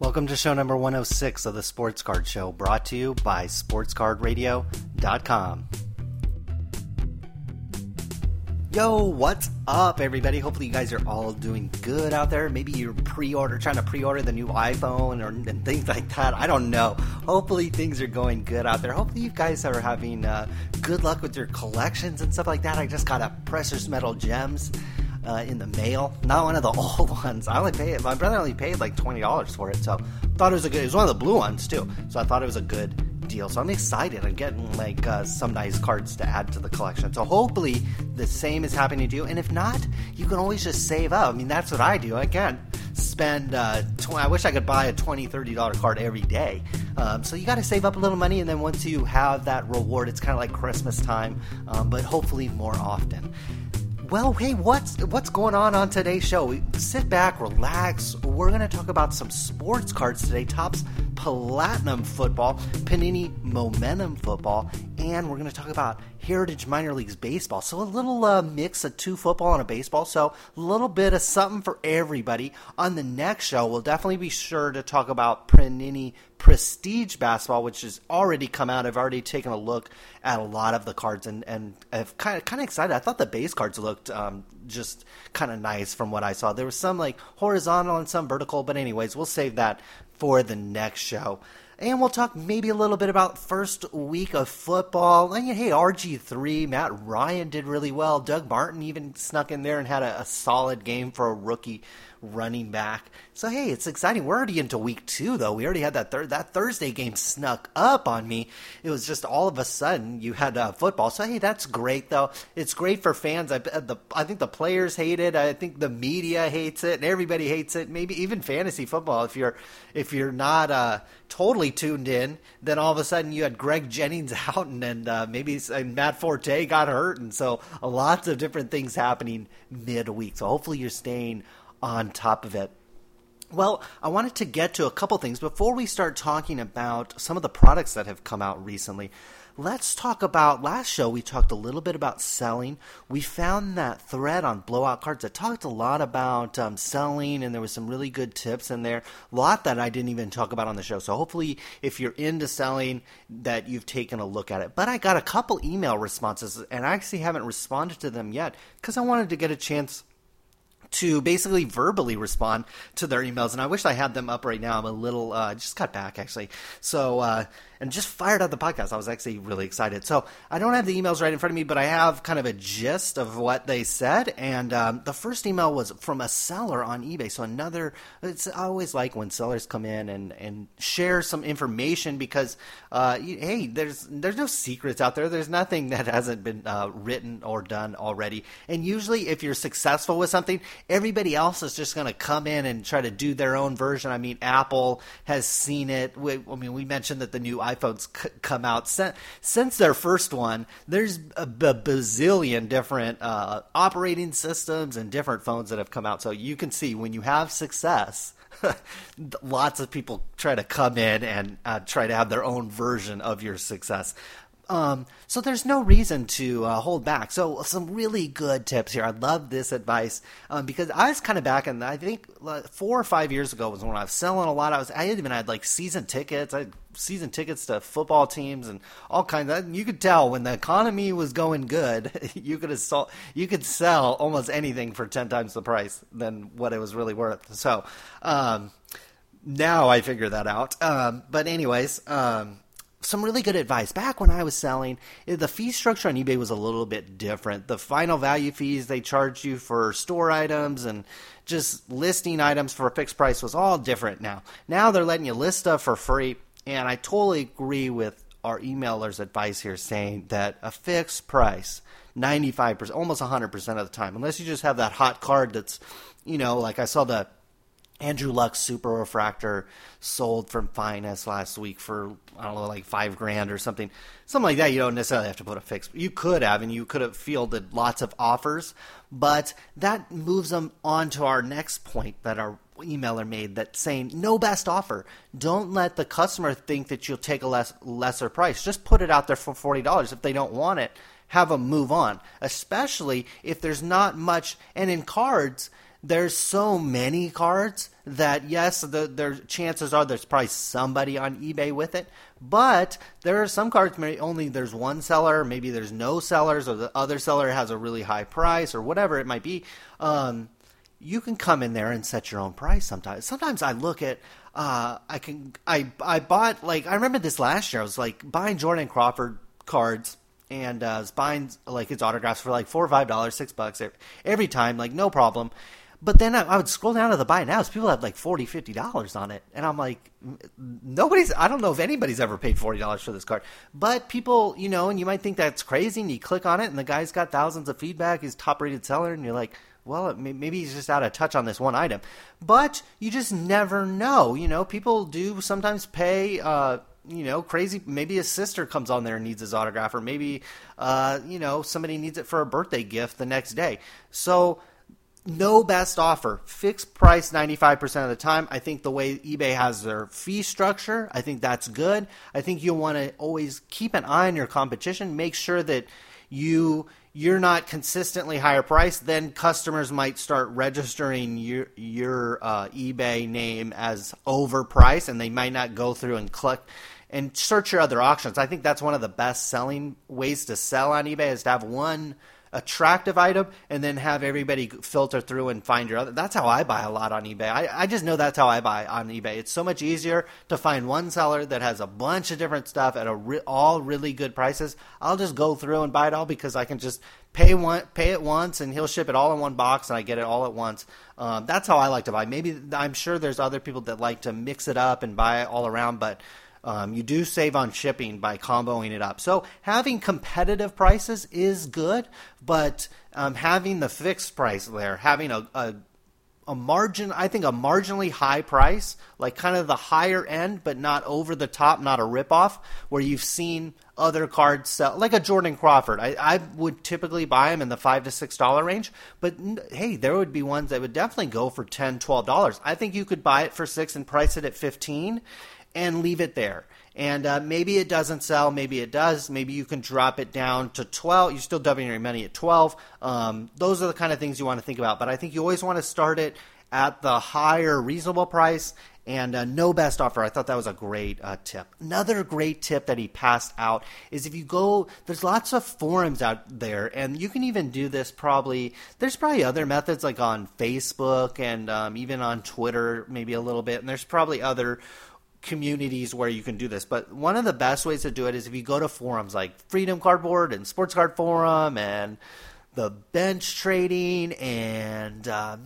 Welcome to show number 106 of the Sports Card Show, brought to you by SportsCardRadio.com. Yo, what's up, everybody? Hopefully you guys are all doing good out there. Maybe you're trying to pre-order the new iPhone and things like that. I don't know. Hopefully things are going good out there. Hopefully you guys are having good luck with your collections and stuff like that. I just got a Precious Metal Gems in the mail. Not one of the old ones. My brother only paid like $20 for it, so thought it was one of the blue ones too. So I thought it was a good deal. So I'm excited. I'm getting some nice cards to add to the collection. So hopefully the same is happening to you. And if not, you can always just save up. I mean, that's what I do. I can't spend I wish I could buy a $20, $30 card every day. So you got to save up a little money, and then once you have that reward, it's kind of like Christmas time, but hopefully more often. Well, hey, what's going on today's show? Sit back, relax. We're going to talk about some sports cards today. Topps Platinum Football, Panini Momentum Football, and we're going to talk about Heritage Minor Leagues Baseball. So a little mix of two football and a baseball. So a little bit of something for everybody. On the next show, we'll definitely be sure to talk about Panini Prestige Basketball, which has already come out. I've already taken a look at a lot of the cards and I'm kind of excited. I thought the base cards looked just kind of nice from what I saw. There was some like horizontal and some vertical, but anyways, we'll save that for the next show. And we'll talk maybe a little bit about first week of football. And hey, RG3, Matt Ryan did really well. Doug Martin even snuck in there and had a solid game for a rookie running back. So hey, it's exciting. We're already into week 2 though. We already had that Thursday game snuck up on me. It was just all of a sudden you had football. So hey, that's great though. It's great for fans. I think the players hate it. I think the media hates it, and everybody hates it. Maybe even fantasy football. If you're not totally tuned in, then all of a sudden you had Greg Jennings out, and maybe Matt Forte got hurt, and so lots of different things happening midweek. So hopefully you're staying on top of it. Well, I wanted to get to a couple things before we start talking about some of the products that have come out recently. Let's talk about, last show we talked a little bit about selling. We found that thread on Blowout Cards that talked a lot about selling, and there was some really good tips in there. A lot that I didn't even talk about on the show. So hopefully if you're into selling, that you've taken a look at it. But I got a couple email responses, and I actually haven't responded to them yet because I wanted to get a chance to basically verbally respond to their emails, and I wish I had them up right now. I'm a little, just got back actually. So, and just fired up the podcast. I was actually really excited. So I don't have the emails right in front of me, but I have kind of a gist of what they said. And the first email was from a seller on eBay. So I always like when sellers come in and share some information because, hey, there's no secrets out there. There's nothing that hasn't been written or done already. And usually if you're successful with something, everybody else is just going to come in and try to do their own version. I mean, Apple has seen it. We mentioned that the new iPhones come out. Since their first one, there's a bazillion different operating systems and different phones that have come out. So you can see when you have success, lots of people try to come in and try to have their own version of your success. So there's no reason to hold back. So some really good tips here. I love this advice because I was kind of back in, I think 4 or 5 years ago was when I was selling a lot. I even had like season tickets. I had season tickets to football teams and all kinds of. You could tell when the economy was going good, you could sell almost anything for 10 times the price than what it was really worth. So now I figure that out. But anyways. Some really good advice. Back when I was selling, the fee structure on eBay was a little bit different. The final value fees they charged you for store items and just listing items for a fixed price was all different now. Now they're letting you list stuff for free, and I totally agree with our emailer's advice here saying that a fixed price, 95%, almost 100% of the time, unless you just have that hot card that's, like I saw the Andrew Luck Super Refractor sold from Finest last week for, I don't know, like $5,000 or something like that. You don't necessarily have to put a fix. You could have, and you could have fielded lots of offers, but that moves them on to our next point that our emailer made, that saying no best offer. Don't let the customer think that you'll take a lesser price. Just put it out there for $40. If they don't want it, have them move on, especially if there's not much. And in cards, there's so many cards that yes, their chances are there's probably somebody on eBay with it, but there are some cards maybe only there's one seller, maybe there's no sellers, or the other seller has a really high price, or whatever it might be. You can come in there and set your own price sometimes. Sometimes I look at, I bought, like, I remember this last year, I was like buying Jordan Crawford cards, and I was buying like his autographs for like $4 or $5, $6 every time, like no problem. But then I would scroll down to the buy nows. People have like $40, $50 on it. And I'm like, I don't know if anybody's ever paid $40 for this card. But people, and you might think that's crazy, and you click on it, and the guy's got thousands of feedback. He's top rated seller, and you're like, well, maybe he's just out of touch on this one item. But you just never know. People do sometimes pay, crazy. Maybe his sister comes on there and needs his autograph, or maybe, somebody needs it for a birthday gift the next day. So no best offer. Fixed price 95% of the time. I think the way eBay has their fee structure, I think that's good. I think you'll want to always keep an eye on your competition. Make sure that you're not consistently higher price. Then customers might start registering your eBay name as overpriced, and they might not go through and click and search your other auctions. I think that's one of the best selling ways to sell on eBay, is to have one attractive item and then have everybody filter through and find your other. That's how I buy a lot on eBay. I just know that's how I buy on eBay. It's so much easier to find one seller that has a bunch of different stuff at all really good prices. I'll just go through and buy it all, because I can just pay it once, and he'll ship it all in one box, and I get it all at once. That's how I like to buy. Maybe I'm sure there's other people that like to mix it up and buy it all around, but you do save on shipping by comboing it up. So having competitive prices is good, but having the fixed price there, having a margin, I think a marginally high price, like kind of the higher end, but not over the top, not a ripoff, where you've seen other cards sell, like a Jordan Crawford. I would typically buy them in the $5 to $6 range, but hey, there would be ones that would definitely go for $10, $12. I think you could buy it for $6 and price it at $15 and leave it there. And maybe it doesn't sell, maybe it does. Maybe you can drop it down to 12. You're still doubling your money at 12. Those are the kind of things you want to think about. But I think you always want to start it at the higher reasonable price, and no best offer. I thought that was a great tip. Another great tip that he passed out is, if you go, there's lots of forums out there, and you can even do this there's probably other methods, like on Facebook and even on Twitter maybe a little bit, and there's probably other communities where you can do this. But one of the best ways to do it is if you go to forums like Freedom Cardboard and Sports Card Forum and the Bench Trading and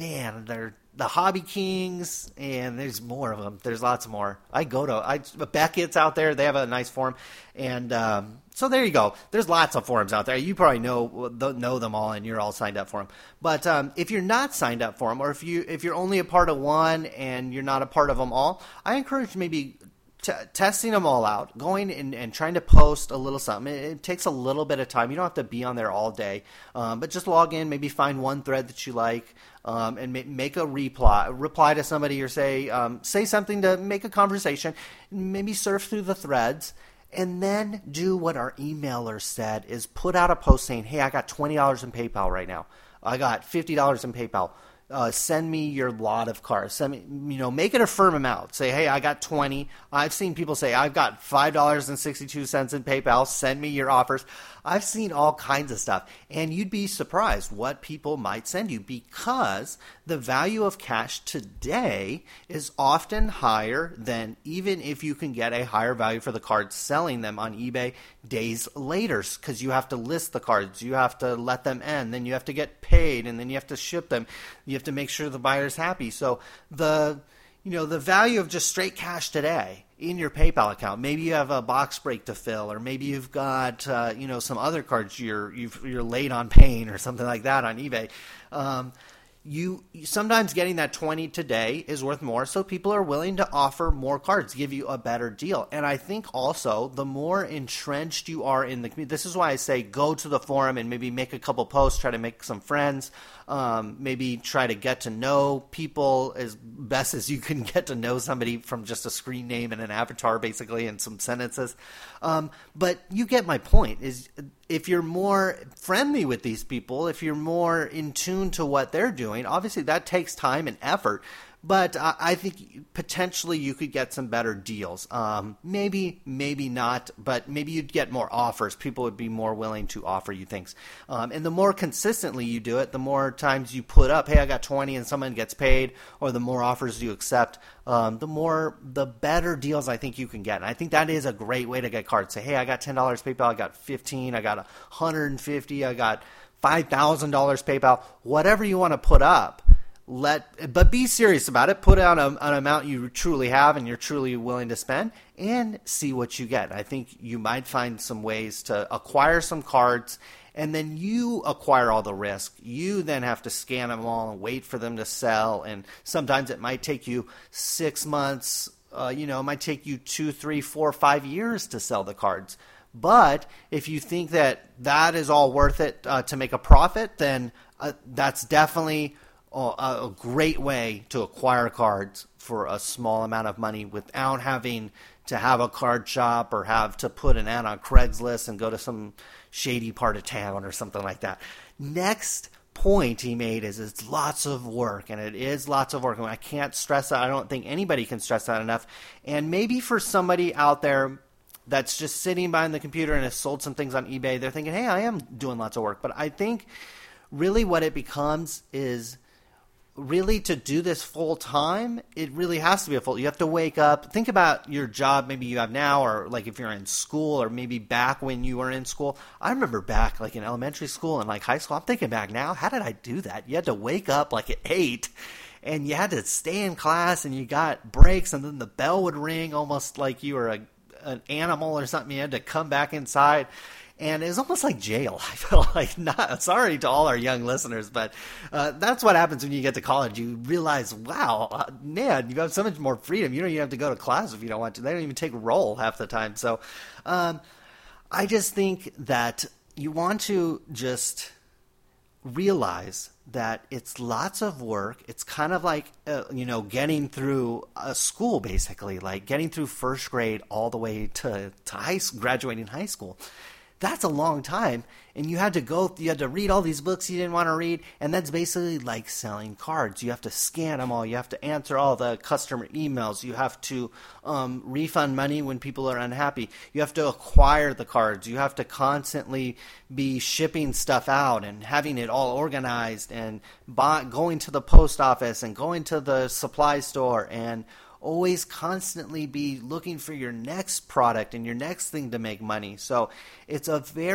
the Hobby Kings, and there's more of them. There's lots more. Beckett's out there. They have a nice forum. And so there you go. There's lots of forums out there. You probably know them all, and you're all signed up for them. But if you're not signed up for them, or if you're only a part of one and you're not a part of them all, I encourage maybe testing them all out, going and trying to post a little something. It takes a little bit of time. You don't have to be on there all day, but just log in, maybe find one thread that you like, and make a reply to somebody, or say something to make a conversation, maybe surf through the threads, and then do what our emailer said, is put out a post saying, hey, I got $20 in PayPal right now. I got $50 in PayPal. Send me your lot of cards. Send me, make it a firm amount. Say, hey, I got 20. I've seen people say, I've got $5.62 in PayPal. Send me your offers. I've seen all kinds of stuff, and you'd be surprised what people might send you, because the value of cash today is often higher than even if you can get a higher value for the cards selling them on eBay days later, because you have to list the cards, you have to let them end, then you have to get paid, and then you have to ship them. You have to make sure the buyer's happy. So the value of just straight cash today in your PayPal account, maybe you have a box break to fill, or maybe you've got some other cards you're late on paying, or something like that on eBay. You sometimes getting that 20 today is worth more, so people are willing to offer more cards, give you a better deal. And I think also the more entrenched you are in the community, this is why I say go to the forum and maybe make a couple posts, try to make some friends, maybe try to get to know people as best as you can get to know somebody from just a screen name and an avatar, basically, and some sentences. But you get my point, is if you're more friendly with these people, if you're more in tune to what they're doing, obviously that takes time and effort. but I think potentially you could get some better deals. Maybe not, but maybe you'd get more offers. People would be more willing to offer you things. And the more consistently you do it, the more times you put up, hey, I got 20 and someone gets paid, or the more offers you accept, the better deals I think you can get. And I think that is a great way to get cards. Say, hey, I got $10 PayPal, I got 15, I got 150, I got $5,000 PayPal, whatever you want to put up. But be serious about it. Put out an amount you truly have and you're truly willing to spend, and see what you get. I think you might find some ways to acquire some cards, and then you acquire all the risk. You then have to scan them all and wait for them to sell, and sometimes it might take you 6 months. It might take you 2, 3, 4, 5 years to sell the cards. But if you think that is all worth it to make a profit, then that's definitely a great way to acquire cards for a small amount of money without having to have a card shop or have to put an ad on Craigslist and go to some shady part of town or something like that. Next point he made is it's lots of work, and it is lots of work. And I can't stress that. I don't think anybody can stress that enough. And maybe for somebody out there that's just sitting behind the computer and has sold some things on eBay, they're thinking, hey, I am doing lots of work. But I think really what it becomes is really to do this full time, it really has to be you have to wake up, think about your job maybe you have now, or like if you're in school, or maybe back when you were in school. I remember back like in elementary school and like high school, I'm thinking back now, how did I do that? You had to wake up like at 8 and you had to stay in class, and you got breaks, and then the bell would ring almost like you were an animal or something. You had to come back inside. And it was almost like jail. I felt like, sorry to all our young listeners, but that's what happens when you get to college. You realize, wow, man, you have so much more freedom. You don't even have to go to class if you don't want to. They don't even take roll half the time. So I just think that you want to just realize that it's lots of work. It's kind of like, getting through a school, basically, like getting through first grade all the way to graduating high school. That's a long time, and you had to read all these books you didn't want to read, and that's basically like selling cards. You have to scan them all. You have to answer all the customer emails. You have to refund money when people are unhappy. You have to acquire the cards. You have to constantly be shipping stuff out and having it all organized, and going to the post office and going to the supply store, and always constantly be looking for your next product and your next thing to make money. So it's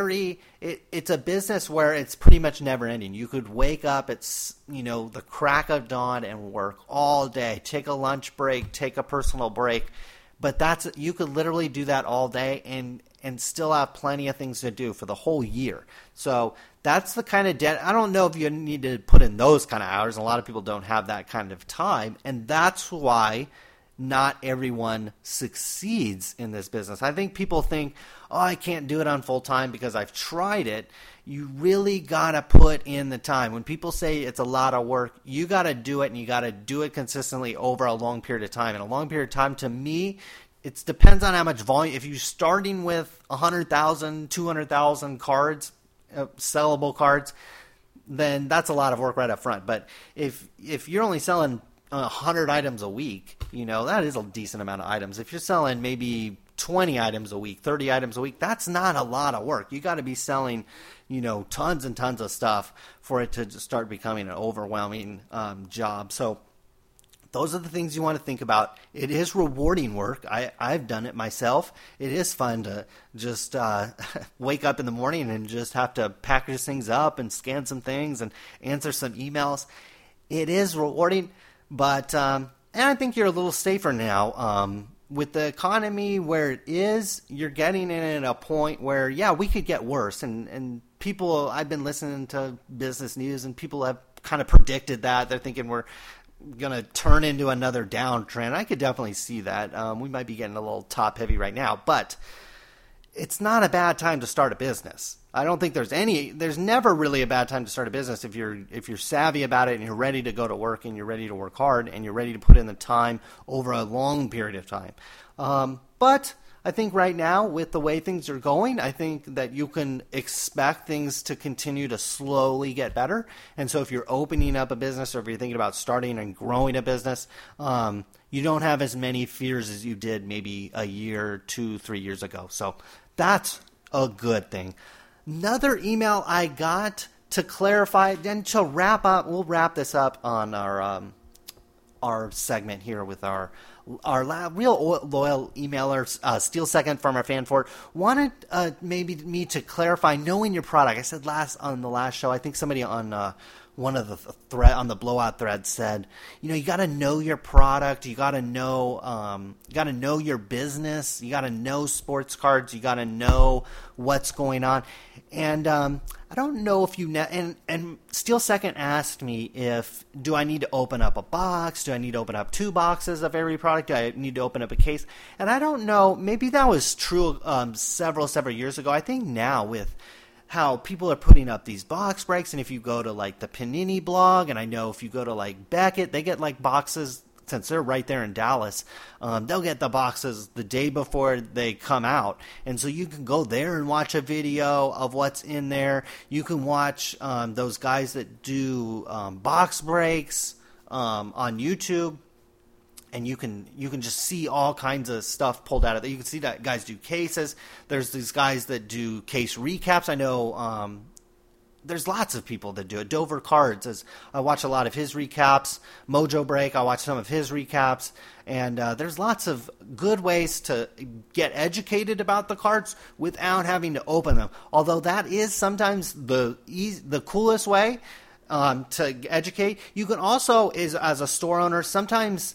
it's a business where it's pretty much never ending. You could wake up at the crack of dawn and work all day, take a lunch break, take a personal break, but you could literally do that all day and still have plenty of things to do for the whole year. So that's the kind of debt. I don't know if you need to put in those kind of hours. A lot of people don't have that kind of time, and that's why not everyone succeeds in this business. I think people think, I can't do it on full time because I've tried it. You really got to put in the time. When people say it's a lot of work, you got to do it, and you got to do it consistently over a long period of time. And a long period of time, to me, it depends on how much volume. If you're starting with 100,000, 200,000 cards, sellable cards, then that's a lot of work right up front. But if you're only selling 100 items a week, that is a decent amount of items. If you're selling maybe 20 items a week, 30 items a week, that's not a lot of work. You got to be selling, tons and tons of stuff for it to start becoming an overwhelming job. So those are the things you want to think about. It is rewarding work. I've done it myself. It is fun to just wake up in the morning and just have to package things up and scan some things and answer some emails. It is rewarding. But and I think you're a little safer now. With the economy where it is, you're getting in at a point where, we could get worse. And people, I've been listening to business news, and people have kind of predicted that. They're thinking we're going to turn into another downtrend. I could definitely see that. We might be getting a little top heavy right now, but it's not a bad time to start a business. I don't think there's never really a bad time to start a business if you're savvy about it and you're ready to go to work and you're ready to work hard and you're ready to put in the time over a long period of time. But I think right now, with the way things are going, I think that you can expect things to continue to slowly get better. And so if you're opening up a business or if you're thinking about starting and growing a business, you don't have as many fears as you did maybe a year, 2, 3 years ago. So that's a good thing. Another email I got to clarify, then to wrap up, we'll wrap this up on our segment here with our real loyal emailer, Steel Second from our fan fort, wanted maybe me to clarify knowing your product. I said on the last show, I think somebody on one of the thread on the blowout thread said, you got to know your product, you got to know your business, you got to know sports cards, you got to know what's going on. And I don't know if and Steel Second asked me do I need to open up a box? Do I need to open up 2 boxes of every product? Do I need to open up a case? And I don't know, maybe that was true several years ago. I think now with how people are putting up these box breaks, and if you go to like the Panini blog, and I know if you go to like Beckett, they get like boxes, since they're right there in Dallas, they'll get the boxes the day before they come out. And so you can go there and watch a video of what's in there. You can watch those guys that do box breaks on YouTube. And you can just see all kinds of stuff pulled out of it. You can see that guys do cases. There's these guys that do case recaps. I know there's lots of people that do it. Dover Cards, I watch a lot of his recaps. Mojo Break, I watch some of his recaps. And there's lots of good ways to get educated about the cards without having to open them. Although that is sometimes the coolest way to educate. You can also, as a store owner, sometimes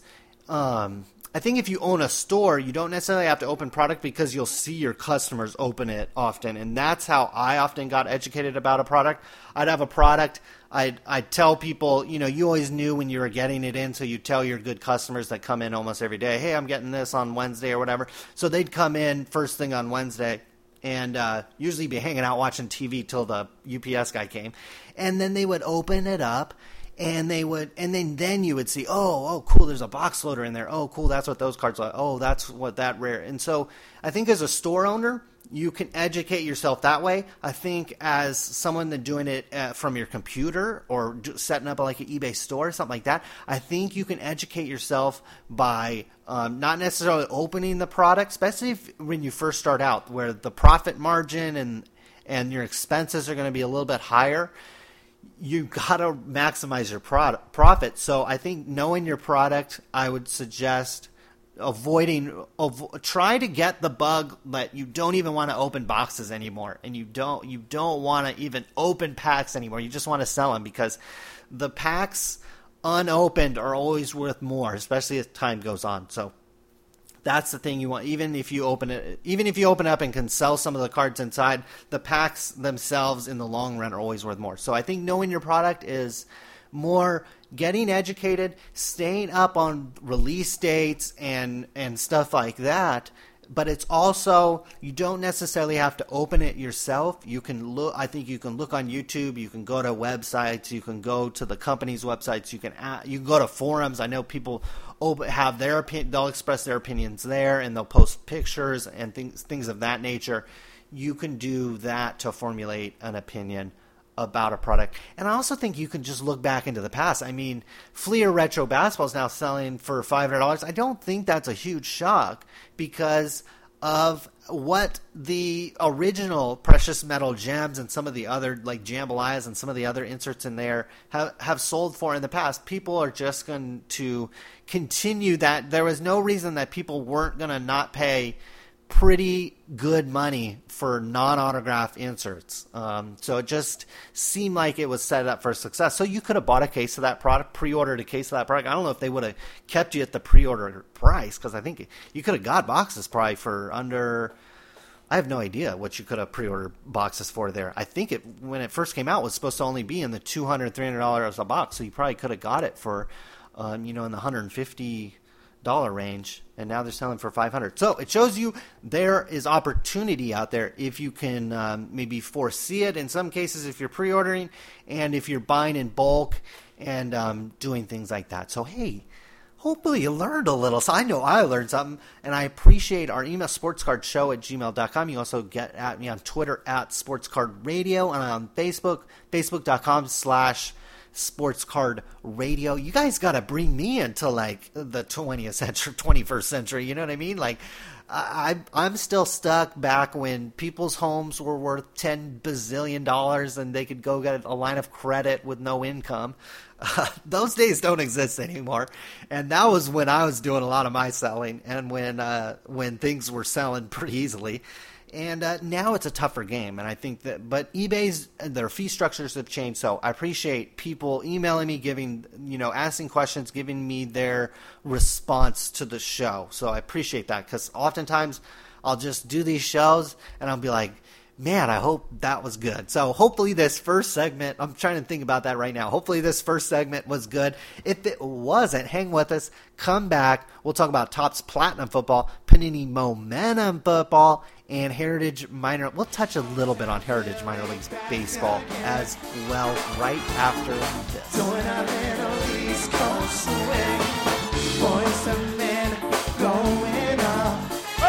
I think if you own a store, you don't necessarily have to open product because you'll see your customers open it often. And that's how I often got educated about a product. I'd have a product. I'd tell people, you always knew when you were getting it in. So you tell your good customers that come in almost every day, hey, I'm getting this on Wednesday or whatever. So they'd come in first thing on Wednesday and usually be hanging out watching TV till the UPS guy came. And then they would open it up. And then you would see, oh, cool, there's a box loader in there. Oh, cool, that's what those cards are. Oh, that's what that rare. And so I think as a store owner, you can educate yourself that way. I think as someone that's doing it from your computer or setting up like an eBay store or something like that, I think you can educate yourself by not necessarily opening the product, especially when you first start out, where the profit margin and your expenses are going to be a little bit higher. You got to maximize your profit. So I think knowing your product, I would suggest try to get the bug that you don't even want to open boxes anymore, and you don't want to even open packs anymore. You just want to sell them because the packs unopened are always worth more, especially as time goes on. So that's the thing you want. Even if you open up and can sell some of the cards inside, the packs themselves in the long run are always worth more. So I think knowing your product is more getting educated, staying up on release dates and stuff like that. But it's also, you don't necessarily have to open it yourself. You can look. I think you can look on YouTube. You can go to websites. You can go to the company's websites. You can go to forums. I know people have their opinion. They'll express their opinions there, and they'll post pictures and things of that nature. You can do that to formulate an opinion about a product. And I also think you can just look back into the past. I mean, Fleer Retro Basketball is now selling for $500. I don't think that's a huge shock because of what the original Precious Metal Gems and some of the other, like Jambalayas and some of the other inserts in there have sold for in the past. People are just going to continue that. There was no reason that people weren't going to not pay pretty good money for non-autograph inserts. So it just seemed like it was set up for success. So you could have bought a case of that product, pre-ordered a case of that product. I don't know if they would have kept you at the pre-order price, because I think you could have got boxes probably for under, I have no idea what you could have pre-ordered boxes for there. I think when it first came out, it was supposed to only be in the $200, $300 a box. So you probably could have got it for, in the $150 range, and now they're selling for $500. So it shows you there is opportunity out there if you can maybe foresee it. In some cases, if you're pre-ordering and if you're buying in bulk and doing things like that. So hey, hopefully you learned a little. So I know I learned something, and I appreciate our email, sportscardshow@gmail.com. You can also get at me on Twitter at sportscardradio, and on Facebook, facebook.com/sportscardradio. You guys got to bring me into like the 20th century, 21st century. You know what I mean? Like, I'm still stuck back when people's homes were worth $10 bazillion and they could go get a line of credit with no income. Those days don't exist anymore. And that was when I was doing a lot of my selling, and when things were selling pretty easily. And now it's a tougher game, and I think that, but eBay's, their fee structures have changed, so I appreciate people emailing me, asking questions, giving me their response to the show. So I appreciate that, because oftentimes I'll just do these shows, and I'll be like, man, I hope that was good. So hopefully this first segment, I'm trying to think about that right now. Hopefully this first segment was good. If it wasn't, hang with us. Come back. We'll talk about Topps Platinum Football, Panini Momentum Football, and Heritage Minor. We'll touch a little bit on Heritage Minor League Baseball as well right after this. Doing our little East Coast swing. Boys and men going up.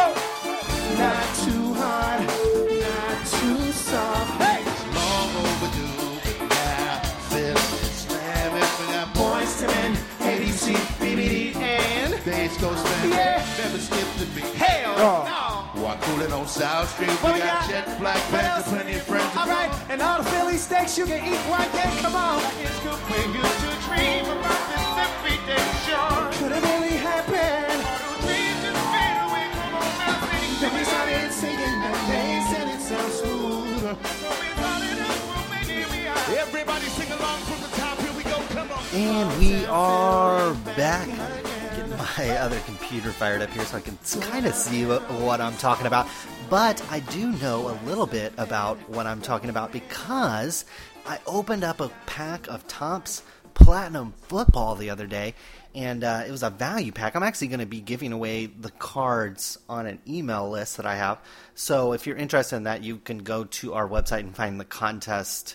Oh. Not too hard, not too soft. Hey! Long overdue, but now this is slamming. We got Boys to men, ABC, BBD, and Days go slamming. Yeah. Never skip the beat. hell no. Walk cooling on South Street. What We we got got? Jet Black What Panther, else? plenty of friends. All right, and all the Philly steaks you can eat right there. Come on. It's good for you to dream about this everyday shore. Could it really happen? All those dreams just fade away. Come on now, sing. Then we started singing and they said it sounds smooth. So we started up, well, maybe we are. Everybody sing along from the top. Here we go. Come on. And we are back. Getting my other computer fired up here so I can kind of see what I'm talking about. But I do know a little bit about what I'm talking about because I opened up a pack of Topps Platinum Football the other day, and it was a value pack. I'm actually going to be giving away the cards on an email list that I have. So if you're interested in that, you can go to our website and find the contest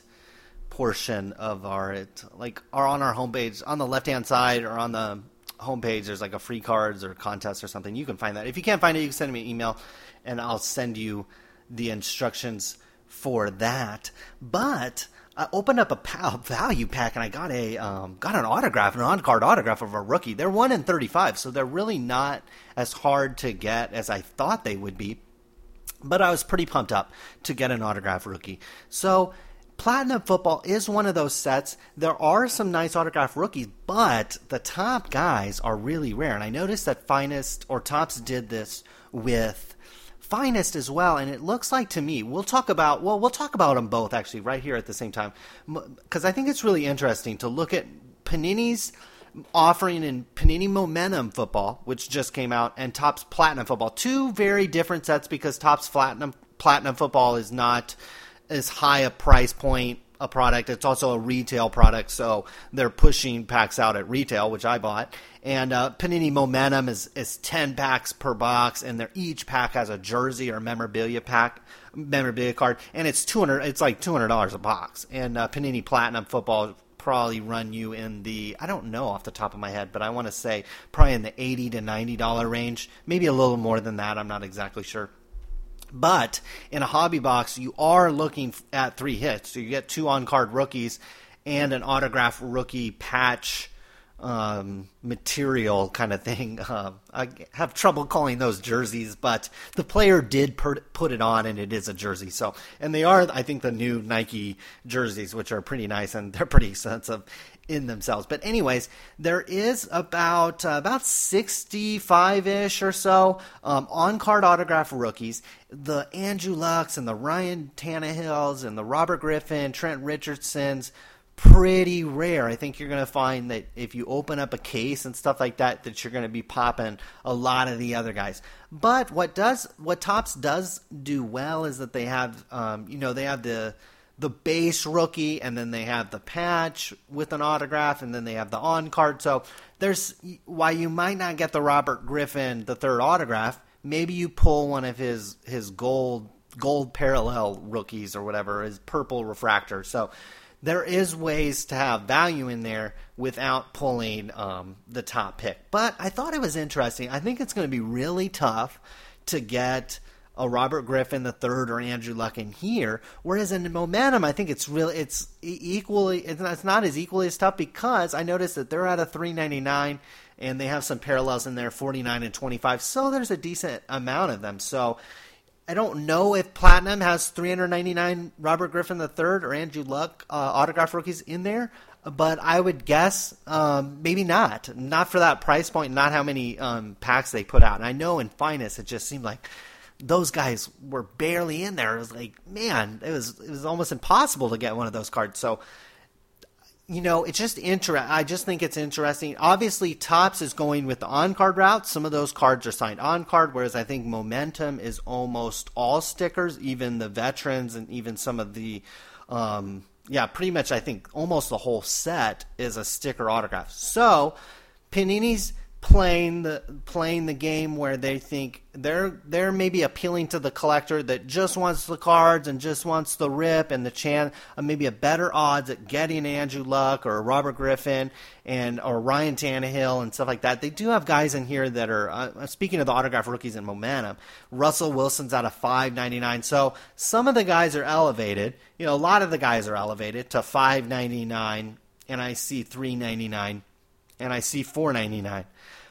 portion of our on our homepage on the left hand side, or on the homepage there's like a free cards or contest or something. You can find that. If you can't find it, you can send me an email and I'll send you the instructions for that. But I opened up a value pack and I got an autograph, an on-card autograph of a rookie. They're 1 in 35, so they're really not as hard to get as I thought they would be. But I was pretty pumped up to get an autograph rookie. So Platinum Football is one of those sets. There are some nice autograph rookies, but the top guys are really rare. And I noticed that Finest or Topps did this with Finest as well. And it looks like to me, we'll talk about them both actually right here at the same time, because I think it's really interesting to look at Panini's offering in Panini Momentum Football, which just came out, and Topps Platinum Football. Two very different sets, because Topps Platinum Football is not as high a price point a product. It's also a retail product, so they're pushing packs out at retail, which I bought. And Panini Momentum is 10 packs per box, and each pack has a jersey or memorabilia card, and it's like $200 a box. And Panini Platinum Football probably run you in the, I don't know off the top of my head, but I want to say probably in the $80 to $90 range, maybe a little more than that. I'm not exactly sure. But in a hobby box, you are looking at 3 hits. So you get 2 on-card rookies and an autograph rookie patch material kind of thing. I have trouble calling those jerseys, but the player did put it on, and it is a jersey. So, and they are, I think, the new Nike jerseys, which are pretty nice, and they're pretty expensive in themselves. But anyways, there is about 65-ish or so on-card autograph rookies. The Andrew Lucks and the Ryan Tannehills and the Robert Griffin, Trent Richardsons, pretty rare. I think you're going to find that if you open up a case and stuff like that, that you're going to be popping a lot of the other guys. But what Topps does do well is that they have, they have the base rookie, and then they have the patch with an autograph, and then they have the on-card. So there's why you might not get the Robert Griffin, the third autograph. Maybe you pull one of his gold parallel rookies or whatever, his purple refractor. So there is ways to have value in there without pulling the top pick. But I thought it was interesting. I think it's going to be really tough to get a Robert Griffin III or Andrew Luck in here, whereas in Momentum, I think it's not as equally as tough, because I noticed that they're at a $399 and they have some parallels in there, 49 and 25. So there's a decent amount of them. So I don't know if Platinum has 399 Robert Griffin III or Andrew Luck autograph rookies in there, but I would guess maybe not for that price point, not how many packs they put out. And I know in Finest it just seemed like those guys were barely in there. It was like, man, it was almost impossible to get one of those cards. So, it's just I just think it's interesting. Obviously, Topps is going with the on-card route. Some of those cards are signed on-card, whereas I think Momentum is almost all stickers, even the veterans and even some of the, pretty much I think almost the whole set is a sticker autograph. So, Panini's playing the game where they think they're maybe appealing to the collector that just wants the cards and just wants the rip and the chance, maybe a better odds at getting Andrew Luck or Robert Griffin or Ryan Tannehill and stuff like that. They do have guys in here that are speaking of the autograph rookies in Momentum. Russell Wilson's out of $5.99, so some of the guys are elevated. A lot of the guys are elevated to $5.99, and I see $3.99, and I see $4.99.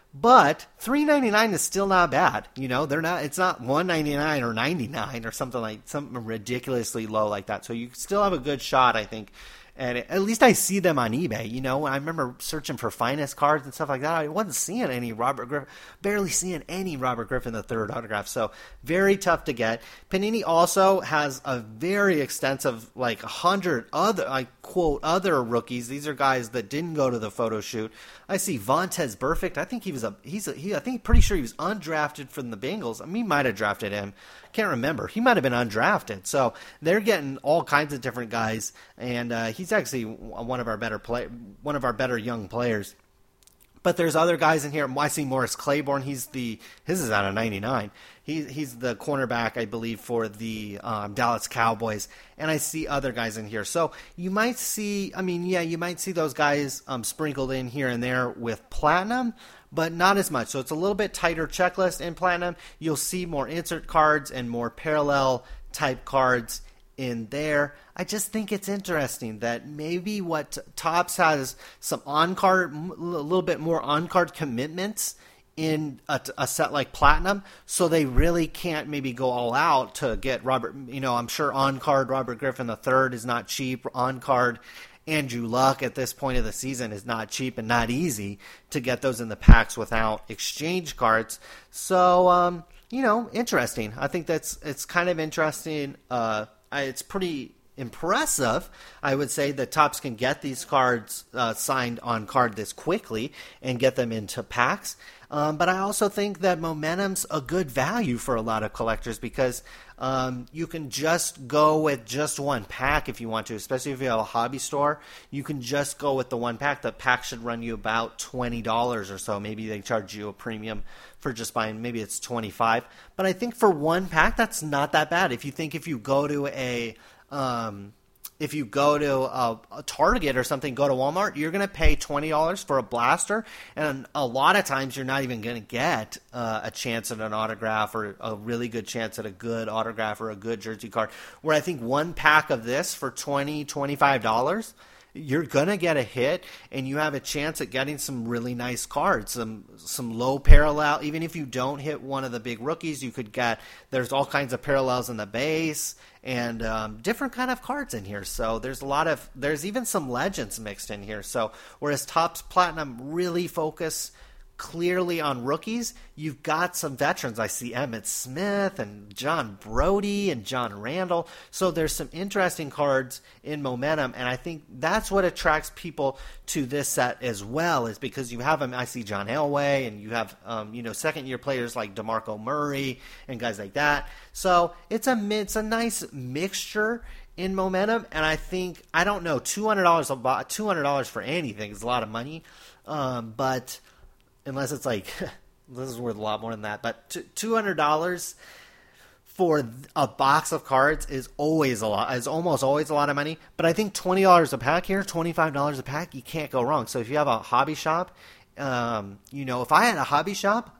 But $3.99 is still not bad. They're not. It's not $1.99 or $99 or something ridiculously low like that. So you still have a good shot, I think. And at least I see them on eBay. I remember searching for Finest cards and stuff like that. I wasn't seeing any barely seeing any Robert Griffin III autograph. So very tough to get. Panini also has a very extensive, 100 other, I quote, other rookies. These are guys that didn't go to the photo shoot. I see Vontaze Burfict. I think pretty sure he was undrafted from the Bengals. He might have drafted him. Can't remember. He might have been undrafted. So they're getting all kinds of different guys, and he's actually one of our better young players. But there's other guys in here. I see Morris Claiborne. His is out of 99. He's the cornerback, I believe, for the Dallas Cowboys. And I see other guys in here. So you might see, you might see those guys sprinkled in here and there with Platinum, but not as much. So it's a little bit tighter checklist in Platinum. You'll see more insert cards and more parallel type cards in there. I just think it's interesting that maybe what Topps has some on-card, a little bit more on-card commitments in a set like Platinum, so they really can't maybe go all out to get Robert. I'm sure on-card Robert Griffin III is not cheap. On-card Andrew Luck at this point of the season is not cheap and not easy to get those in the packs without exchange cards. So, interesting. I think it's kind of interesting. It's pretty impressive, I would say, that Topps can get these cards signed on card this quickly and get them into packs. But I also think that Momentum's a good value for a lot of collectors because you can just go with just one pack if you want to, especially if you have a hobby store. You can just go with the one pack. The pack should run you about $20 or so. Maybe they charge you a premium for just buying. Maybe it's $25. But I think for one pack, that's not that bad. If you go to a Target or something, go to Walmart, you're going to pay $20 for a blaster, and a lot of times you're not even going to get a chance at an autograph or a really good chance at a good autograph or a good jersey card, where I think one pack of this for $20, $25, you're going to get a hit, and you have a chance at getting some really nice cards, some low parallel. Even if you don't hit one of the big rookies, you could get, there's all kinds of parallels in the base, and different kind of cards in here. So there's even some legends mixed in here. So whereas Topps Platinum really focus clearly on rookies, you've got some veterans. I see Emmitt Smith and John Brody and John Randall. So there's some interesting cards in Momentum, and I think that's what attracts people to this set as well, is because you have them. I see John Elway, and you have second-year players like DeMarco Murray and guys like that. So it's a nice mixture in Momentum, and I think, I don't know, $200 for anything is a lot of money, but unless it's like this is worth a lot more than that, but $200 for a box of cards is almost always a lot of money. But I think $20 a pack here, $25 a pack, you can't go wrong. So if you have a hobby shop, if I had a hobby shop,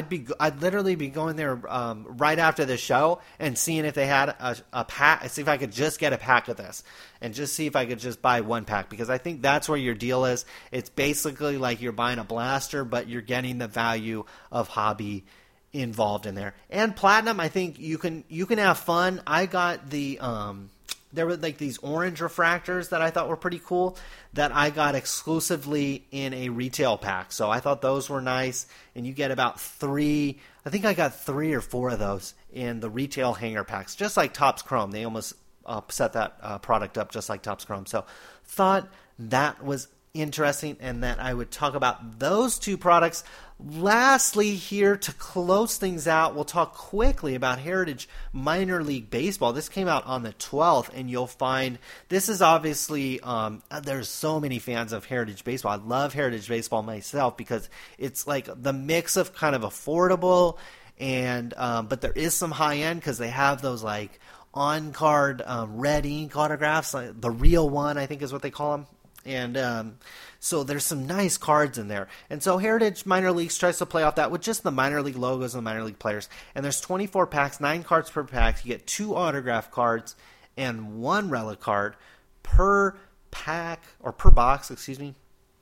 I'd literally be going there right after the show and seeing if they had a pack, see if I could just get a pack of this, and just see if I could just buy one pack, because I think that's where your deal is. It's basically like you're buying a blaster, but you're getting the value of hobby involved in there. And platinum, I think you can have fun. I got the there were like these orange refractors that I thought were pretty cool that I got exclusively in a retail pack. So I thought those were nice, and you get about 3. I think I got 3 or 4 of those in the retail hanger packs, just like Topps Chrome. They almost set that product up just like Topps Chrome. So thought that was interesting, and that I would talk about those 2 products. Lastly, here to close things out, we'll talk quickly about Heritage Minor League Baseball. This came out on the 12th, and you'll find this is obviously there's so many fans of Heritage Baseball. I love Heritage Baseball myself because it's like the mix of kind of affordable and but there is some high end, because they have those like on card red ink autographs, like the real one I think is what they call them. And so there's some nice cards in there. And so Heritage Minor Leagues tries to play off that with just the minor league logos and the minor league players. And there's 24 packs, 9 cards per pack. You get 2 autograph cards and 1 relic card per pack, or per box, excuse me.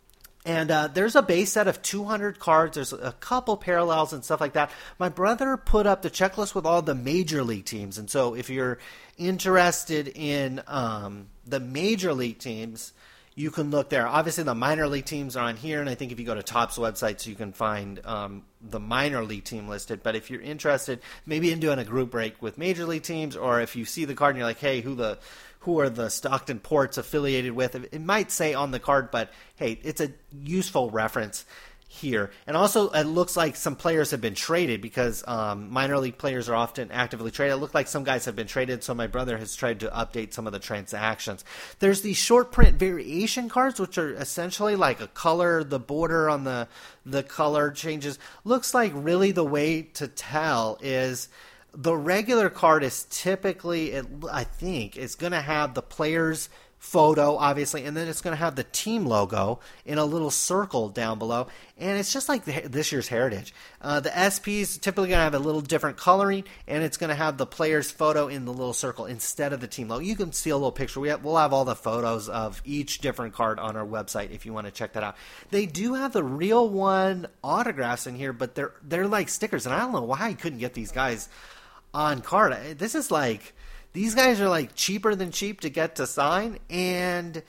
And there's a base set of 200 cards. There's a couple parallels and stuff like that. My brother put up the checklist with all the major league teams. And so if you're interested in the major league teams, you can look there. Obviously, the minor league teams are on here, and I think if you go to Topps websites, you can find the minor league team listed. But if you're interested, maybe in doing a group break with major league teams, or if you see the card and you're like, hey, who are the Stockton Ports affiliated with? It might say on the card, but hey, it's a useful reference here. And also, it looks like some players have been traded, because minor league players are often actively traded. It looked like some guys have been traded, so my brother has tried to update some of the transactions. There's these short print variation cards, which are essentially like a color, the border on the color changes. Looks like really the way to tell is the regular card is typically, I think, is going to have the player's photo, obviously, and then it's going to have the team logo in a little circle down below, and it's just like this year's Heritage. The SP's typically going to have a little different coloring, and it's going to have the player's photo in the little circle instead of the team logo. You can see a little picture. We'll have all the photos of each different card on our website if you want to check that out. They do have the real one autographs in here, but they're like stickers, and I don't know why I couldn't get these guys on card. This is like, these guys are like cheaper than cheap to get to sign, and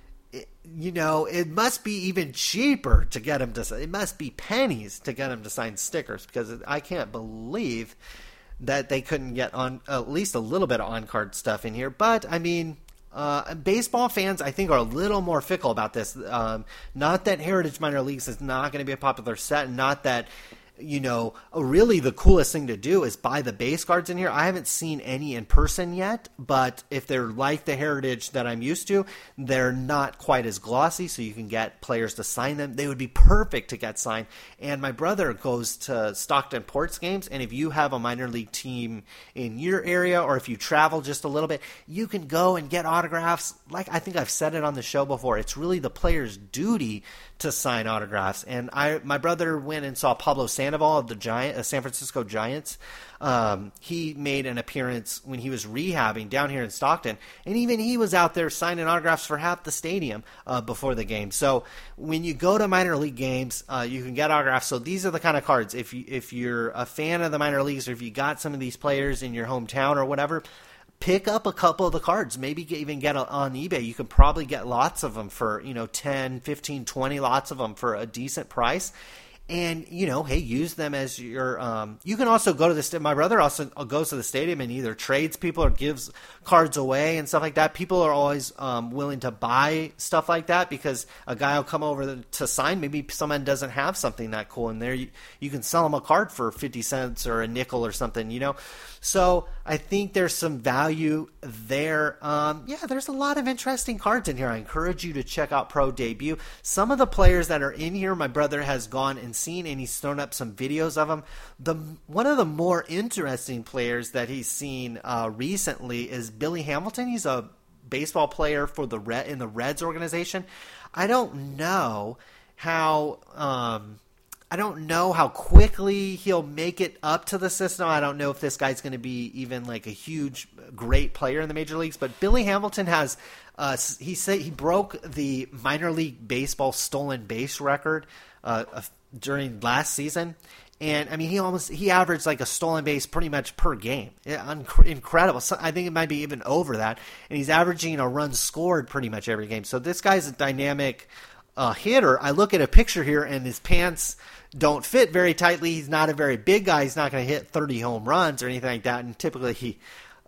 it must be even cheaper to get them to sign. It must be pennies to get them to sign stickers, because I can't believe that they couldn't get on at least a little bit of on-card stuff in here. But I mean, baseball fans, I think, are a little more fickle about this. Not that Heritage Minor Leagues is not going to be a popular set, and not that really the coolest thing to do is buy the base cards in here. I haven't seen any in person yet, but if they're like the Heritage that I'm used to, they're not quite as glossy, so you can get players to sign them. They would be perfect to get signed. And my brother goes to Stockton Ports games, and if you have a minor league team in your area, or if you travel just a little bit, you can go and get autographs. Like I think I've said it on the show before, it's really the player's duty to sign autographs. And my brother went and saw Pablo Sandoval of the San Francisco Giants. He made an appearance when he was rehabbing down here in Stockton, and even he was out there signing autographs for half the stadium before the game. So when you go to minor league games, you can get autographs. So these are the kind of cards, if you're a fan of the minor leagues, or if you got some of these players in your hometown or whatever, pick up a couple of the cards. Maybe even get on eBay. You can probably get lots of them for 10, 15, 20 lots of them for a decent price. And, hey, use them as your, you can also go to my brother also goes to the stadium and either trades people or gives cards away and stuff like that. People are always willing to buy stuff like that, because a guy will come over to sign. Maybe someone doesn't have something that cool in there. You can sell them a card for 50 cents or a nickel or something, So I think there's some value there. There's a lot of interesting cards in here. I encourage you to check out Pro Debut. Some of the players that are in here, my brother has gone and seen, and he's thrown up some videos of him. One of the more interesting players that he's seen recently is Billy Hamilton. He's a baseball player for in the Reds organization. I don't know how quickly he'll make it up to the system. I don't know if this guy's going to be even like a huge, great player in the major leagues. But Billy Hamilton has, he broke the minor league baseball stolen base record during last season. And I mean, he averaged like a stolen base pretty much per game. Incredible. So I think it might be even over that. And he's averaging a run scored pretty much every game. So this guy's a dynamic hitter. I look at a picture here, and his pants don't fit very tightly. He's not a very big guy. He's not going to hit 30 home runs or anything like that. And typically,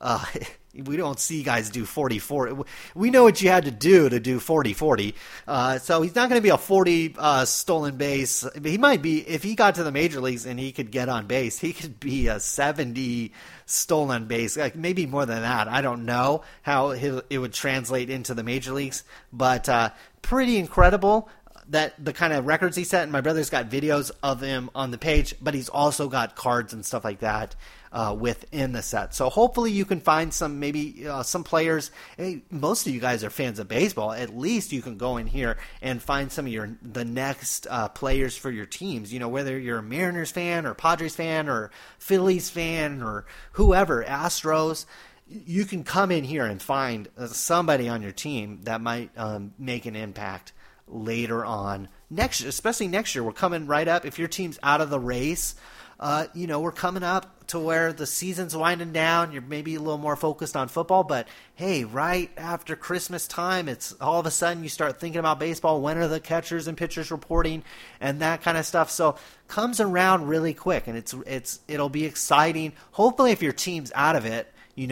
we don't see guys do 40-40. We know what you had to do 40-40. So he's not going to be a 40 stolen base. He might be, if he got to the major leagues and he could get on base, he could be a 70 stolen base, like maybe more than that. I don't know how it would translate into the major leagues, but pretty incredible that the kind of records he set. And my brother's got videos of him on the page, but he's also got cards and stuff like that within the set. So hopefully you can find some players. Hey, most of you guys are fans of baseball. At least you can go in here and find some of the next players for your teams. You know, whether you're a Mariners fan or Padres fan or Phillies fan or whoever, Astros, you can come in here and find somebody on your team that might make an impact later on next year, especially next year. We're coming right up. If your team's out of the race, we're coming up to where the season's winding down. You're maybe a little more focused on football, but hey, right after Christmas time, it's all of a sudden you start thinking about baseball. When are the catchers and pitchers reporting and that kind of stuff? So comes around really quick, and it'll be exciting. Hopefully, if your team's out of it,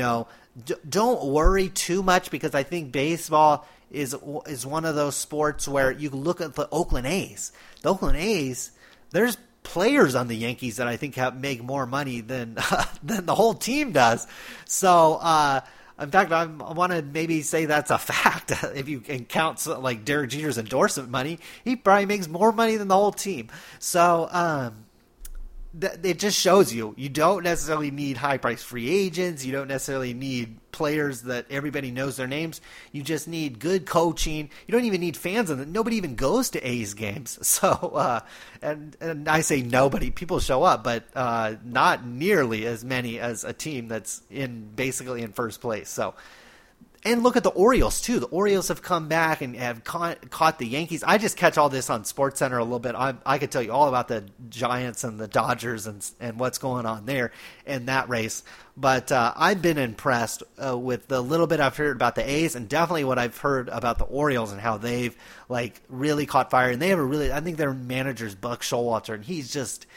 don't worry too much, because I think baseball is one of those sports where you look at the Oakland A's. The Oakland A's, there's players on the Yankees that I think make more money than the whole team does. So, in fact, I want to maybe say that's a fact. If you can count like Derek Jeter's endorsement money, he probably makes more money than the whole team. So, it just shows you don't necessarily need high-priced free agents. You don't necessarily need players that everybody knows their names. You just need good coaching. You don't even need fans in it. Nobody even goes to A's games. So, and I say nobody. People show up, but not nearly as many as a team that's basically in first place. So. And look at the Orioles, too. The Orioles have come back and have caught the Yankees. I just catch all this on SportsCenter a little bit. I could tell you all about the Giants and the Dodgers and what's going on there in that race. But I've been impressed with the little bit I've heard about the A's, and definitely what I've heard about the Orioles and how they've really caught fire. And they have I think their manager's Buck Showalter, and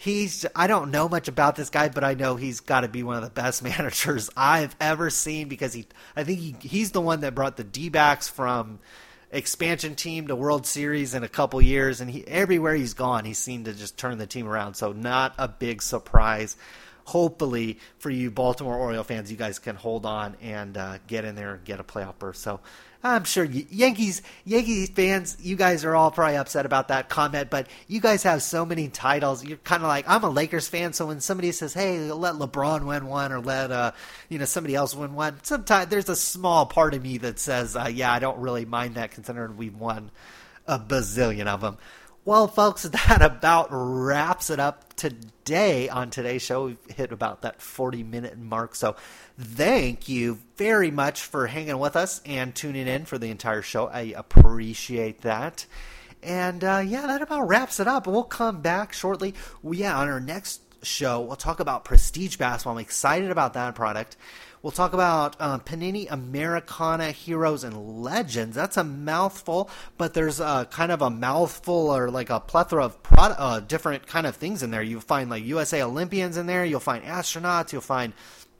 I don't know much about this guy, but I know he's got to be one of the best managers I've ever seen, because I think he's the one that brought the D-backs from expansion team to World Series in a couple years, and everywhere he's gone, he seemed to just turn the team around. So not a big surprise. Hopefully for you Baltimore Oriole fans, you guys can hold on and get in there and get a playoff berth. So I'm sure Yankees fans, you guys are all probably upset about that comment, but you guys have so many titles. You're kind of like, I'm a Lakers fan, so when somebody says, hey, let LeBron win one, or let somebody else win one, sometimes there's a small part of me that says, yeah, I don't really mind that, considering we've won a bazillion of them. Well, folks, that about wraps it up today on today's show. We've hit about that 40-minute mark, so thank you very much for hanging with us and tuning in for the entire show. I appreciate that. And, that about wraps it up. We'll come back shortly. On our next show, we'll talk about Prestige Basketball. I'm excited about that product. We'll talk about Panini Americana Heroes and Legends. That's a mouthful, but there's kind of a mouthful or like a plethora of different kind of things in there. You'll find like USA Olympians in there. You'll find astronauts. You'll find...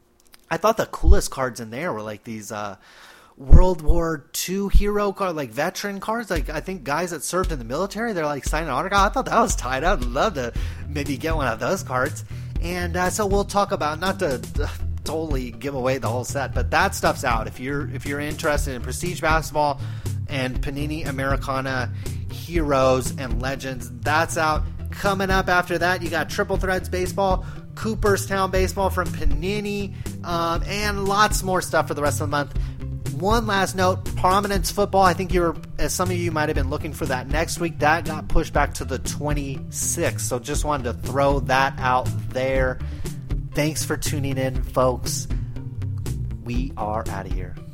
I thought the coolest cards in there were like these World War II hero cards, like veteran cards. Like I think guys that served in the military, they're like signing an autograph. I thought that was tight. I'd love to maybe get one of those cards. And so we'll talk about, not to totally give away the whole set, but that stuff's out. If you're interested in Prestige Basketball and Panini Americana Heroes and Legends, that's out. Coming up after that, you got Triple Threads Baseball, Cooperstown Baseball from Panini, and lots more stuff for the rest of the month. One last note, Prominence Football, I think as some of you might have been looking for that next week, that got pushed back to the 26th, so just wanted to throw that out there. Thanks for tuning in, folks. We are out of here.